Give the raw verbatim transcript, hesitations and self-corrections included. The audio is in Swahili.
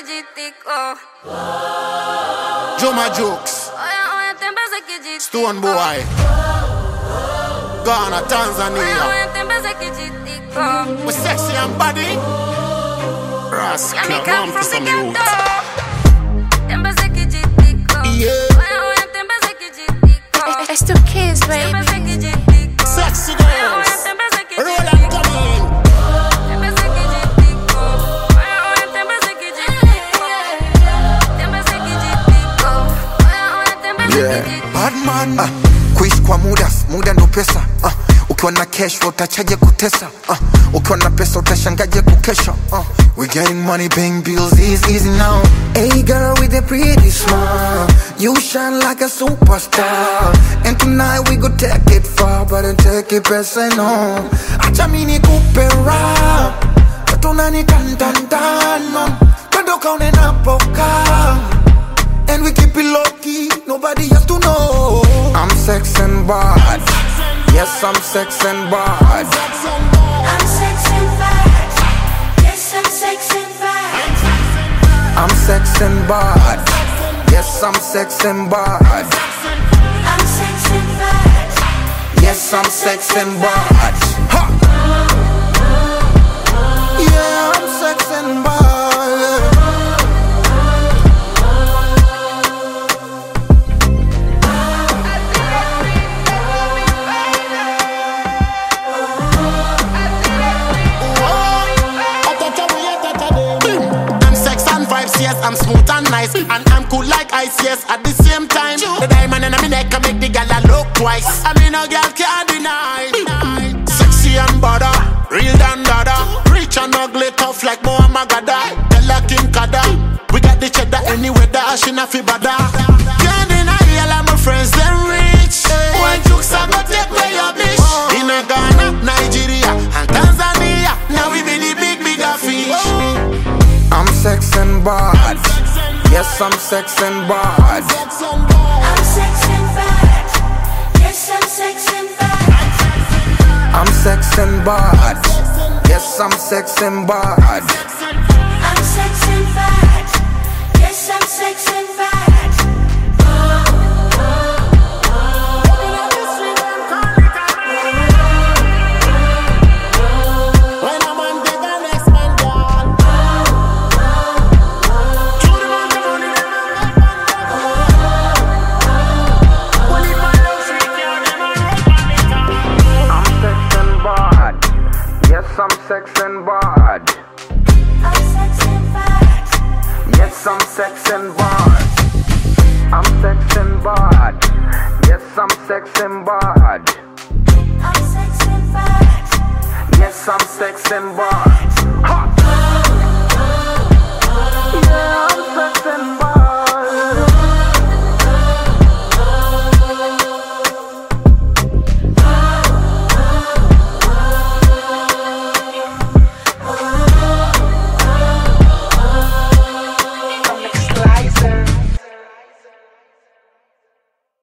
Juma Jokes, Stone Boy, Ghana, Tanzania. We're sexy and body. Rascal, come for some youth. Yeah. It's two kids, baby. Sexy girls, roll and come in. Yeah. Bad man, uh, kuishi kwa muda, muda ndo pesa. uh, Ukiwa na cash utachaje kutesa. uh, Ukiwa na pesa utashangaje kukesha. uh, We getting money, paying bills is easy now. Hey girl with a pretty smile, you shine like a superstar. And tonight we go take it far, but I take it personal. Acha mini kupe rap, katuna ni tan tan tan man. Kando kaune na poka, and we keep it low-key, nobody has to know. I'm sex and bad. Yes, I'm sex and bad. I'm sex and bad. Yes, I'm sex and bad. I'm sex and bad. Yes, I'm sex and bad. I'm sex and bad. Yes, I'm sex and bad. Ha! Yeah, I'm sex and bad. Yes, I'm smooth and nice, and I'm cool like ice, yes, at the same time. The diamond in my neck can make the gala look twice. I mean, no girl can't deny. Sexy and bada, real and dada. Rich and ugly, tough like Muhammad Gada. Tell King Kada, we got the cheddar anywhere, the ashina fi bada. Can't deny all of my friends, they're rich. One jokes I go take away your bitch. In a Ghana, Nigeria, and Tanzania, now we be the big, bigger fish. I'm sex and bad. Yes, I'm sex and bad. I'm sex and bad. Yes, I'm sex and bad. I'm sex and bad. Yes, I'm sex and bad. I'm sex and bad. Yes, I'm sex and bad. I'm sex and bad. I'm sex and bad. Yes, I'm sex and bad. I'm sex and bad. Yes, I'm sex and bad. I'm sex and bad. Yes, I'm sex and bad.